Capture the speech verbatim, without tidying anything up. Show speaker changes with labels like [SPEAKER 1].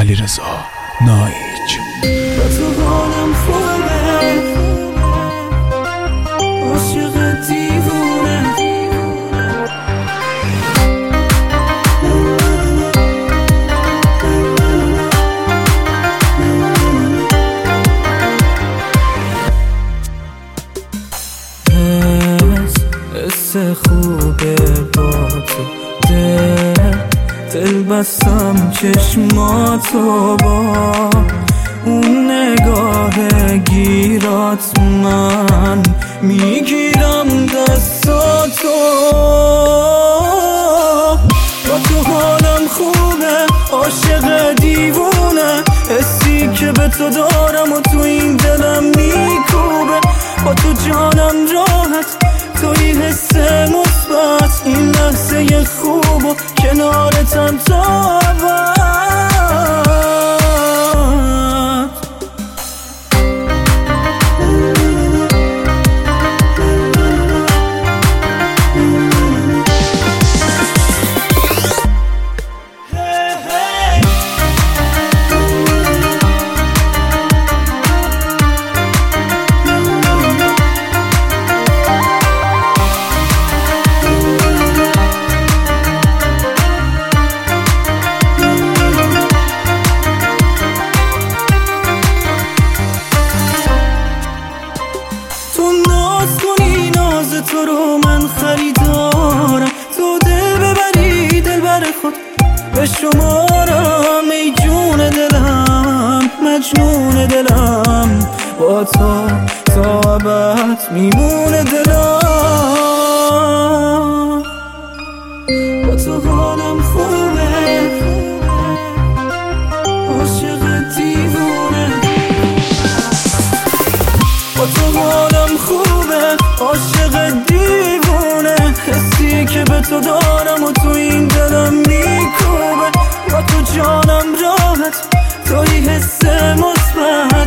[SPEAKER 1] علیرضا نایک.
[SPEAKER 2] با تو حالم خوبه، عاشق دیوونه. حس خوبه با تو، دل دل بستم چشماتو با اون نگاه گیرات، من میگیرم دستاتو. با تو حالم خوبه، عاشق دیوونه. حسی که به تو دارم و تو این دلم میکوبه. با تو جانم راحت، توی حس مثبت. این لحظه خوب و کنارتم تا ابد. تو رو من خریدارم، تو دل ببری دل بر خود به شمارم. ای جون دلم، مجنون دلم، با تو تا ابد میمونه دلم. با تو حالم خوبه، عاشق دیوونه. با تو حالم خوبه، عاشق دیوونه. حسی که به تو دارم و تو این دلم میکوبه. با تو جانم راحت، توی حس مثبت.